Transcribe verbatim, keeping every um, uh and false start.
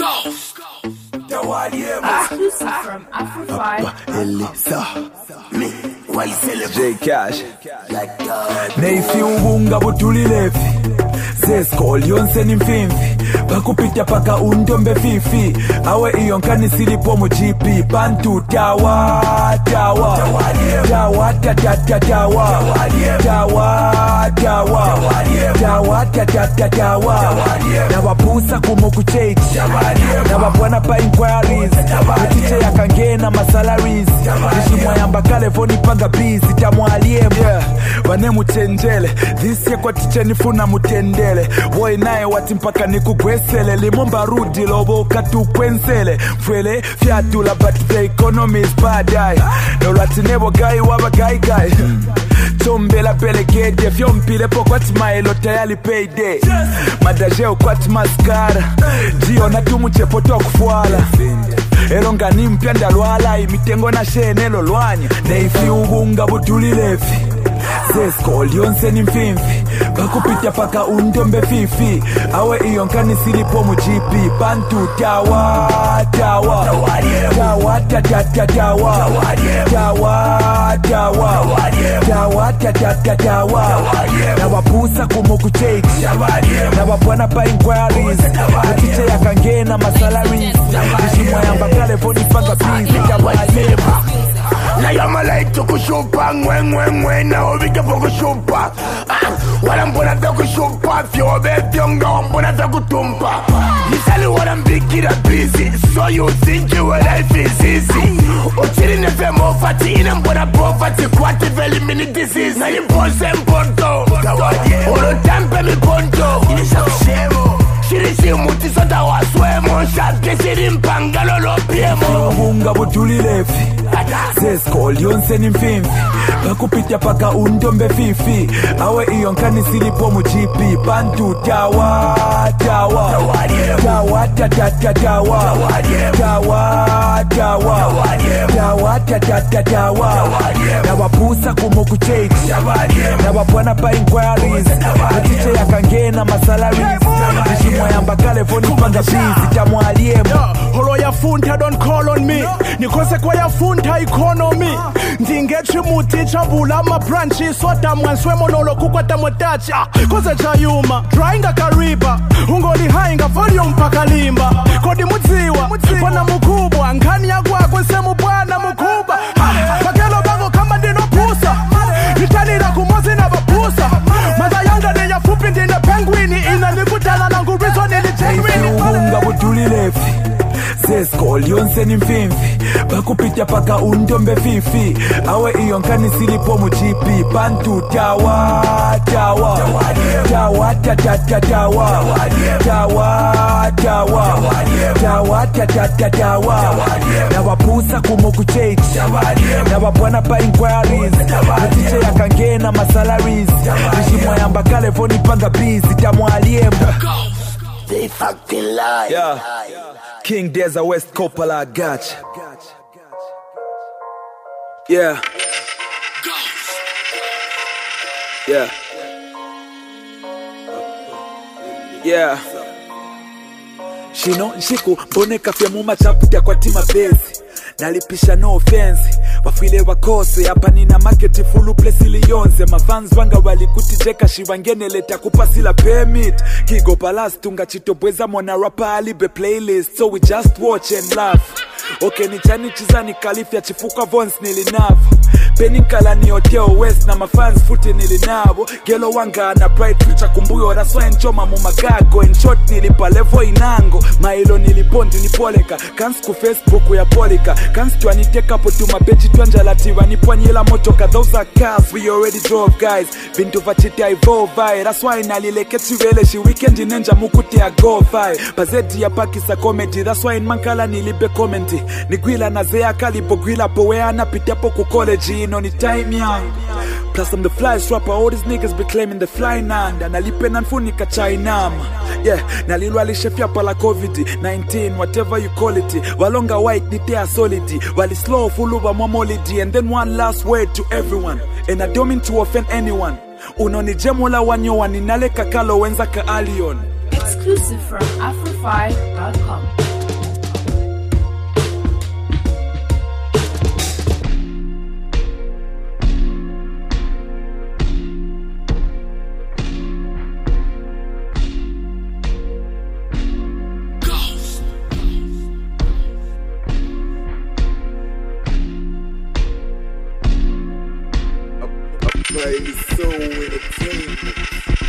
Ghost. Exclusive from Afro-Fi. Elisa Me, why celebrate? J Cash Like that. Neifi ubunga butulilefi Zesko lyonse ni mfimfi Bakupita paka undombe fifi Awe iyo nkani silipo mu G P Bantu tawa Tawa Tawa tatata tawa Tawa Tawa Tawa tatata tawa Nawapusa kumuku change Nawabwana pa inquiries Metiche ya kangena masalaries Nishimwa yamba kale voni panga busy Tamwaliemu yeah. Vanemu chenjele This ye kwa tiche nifuna mutendele Woi nae wati mpaka nikugwesele Limomba rudi lobo katu kwensele Mfwele fiatula but the economy is bad eye No lati nebo gai waba gai gai Chombela pele gede Fyompile po kwa timaelo tayali payday Madajeo kwa timaskara Jio na tumu chepoto kufuala Elonga ni mpyanda lwala Imitengo na shenelo lwanya Neifi ubunga butulilefi Zesko lyonse ni mfimfi Bakupita paka undombe fifi Awe iyo nkani silipo mu G P Bantu tawa Tawa Tawa tatata tawa Tawa Tawa Tawa tatata tawa Nawapusa kumuku change Nawabwana pa inquiries Metiche ya kangena masalaries Nishimwa yamba kale voni panga busy Tamwaliemu Na yama like tukushupa Ngwe ngwe ngwe na ovike pokushupa Wala mbona takushupa Fyobe fyonga wambona takutumpa Nisali wala mbikira busy So you think your life is easy Uchiri nefe mofati Ina mbona poverty Kwati veli mini disease Na impose mponto Olo tempe mi ponto Inisha kushemo Shirishi muti sota waswemo Shake shiri mpangalo lopiemo Ubunga butulilefi Zesko lyonse ni mfimfi Bakupita paka undombe fifi Awe iyo nkani silipo mu G P Bantu tawa Tawa Tawa tatata tawa Tawa Tawa Tawa tatata tawa Nawapusa kumuku change Nawabwana pa inquiries Metiche ya kangena masalaries Nishimwa yamba kale voni panga busy Tamwaliemu Holo ya funta don't call on me Nikose kwa ya funta economy Ndingechi muti chabula ma branches Swata mwanswe monolo kukwata motachi Koze chayuma, drainga kariba Ungoli hainga volume pakalimba Kodi muziwa, wana mukubwa Nkani ya kwa kwense mubwana mukuba Makelo bango kama dino pusa Nitanira kumozi na vapusa Maza yanga ni ya fupi ndine penguini Ina nikutala na ngurizo nili genuini Ubunga butulilefi Zesko lyonse ni mfimfi Bakupita paka undombe fifi Awe iyo nkani silipo mu G P Bantu tawa Tawa Tawa tatata tawa Tawa Tawa Tawa tatata tawa Nawapusa kumuku change Nawabwana pa inquiries Metiche ya kangena masalaries Nishimwa yamba kale voni panga busy Tamwaliemu They fucking lie. Yeah. King Deza West Coppola, I got you. Yeah. Yeah. Yeah. Shino nshiko boneka fya muma chaputa kwa tima bezi Nalipisha no offense Wafile wakose hapa nina market fulu place iliyonze Mafans wanga walikutijeka shiwangene leta kupasila permit Kigo palas tunga chitobweza mwana rapa alibe playlist So we just watch and laugh Okay ni chani chizani kalifia chifuka vons nilinavu Peninkala ni Hotel West na mafans futi nilinabo Gelo wanga na pride future kumbuyo raswa enchoma mumagago In short nilipa levo inango Mailo nilipondi nipoleka Kansku Facebook ya polika Kanstu aniteka potu mapechi tuanjalatiwa Nipwanyela motoka those are cars we already drove guys Vintu vachiti evolve That's why nalileke chiwele shi weekend ninja mukuti ya go fi Bazeti ya pakisa comedy That's why mankala nilibe comedy Nigwila na zea kalipo gwila powe anapitapo ku college On the time young. Plus I'm the flyest rapper. All these niggas be claiming the fly nanda. Nalipe nanfunika chainama. Yeah, nalilu alishefia pala covid nineteen. Whatever you call it. Walonga white nitea solidi. Wali slow fuluba momolidi. And then one last word to everyone. And I don't mean to offend anyone. Unoni jemola wanyo waninale kakalo wenza ka alion. Exclusive from Afro five dot com. Smiley Soul Entertainment.